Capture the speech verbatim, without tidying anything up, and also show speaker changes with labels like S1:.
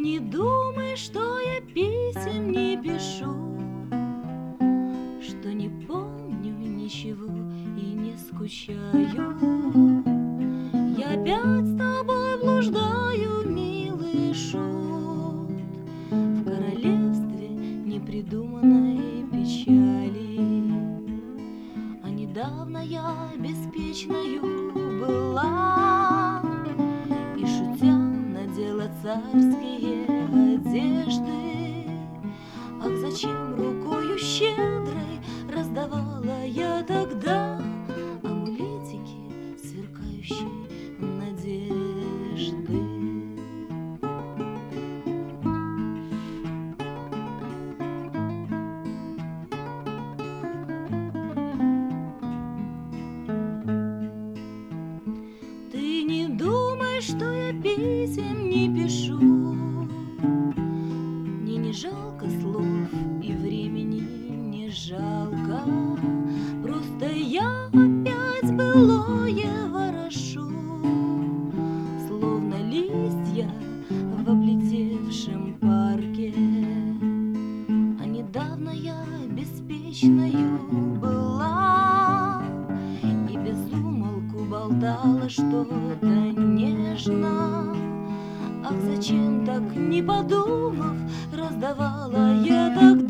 S1: не думай, что я писем не пишу, что не помню ничего и не скучаю. Я опять с тобой блуждаю, милый шут, в королевстве непридуманной печали. А недавно я беспечною была и, шутя, надела царские одежды. Ах, зачем рукою щедрой раздавала я тогда амулетики, сверкающие надежды? Ты не думай, что я писем не пишу, мне не жалко слов и времени не жалко, просто я опять былое ворошу, словно листья в облетевшем парке. А недавно я беспечною была и без умолку болтала что-то нежно. Ах, зачем так, не подумав, раздавала я тогда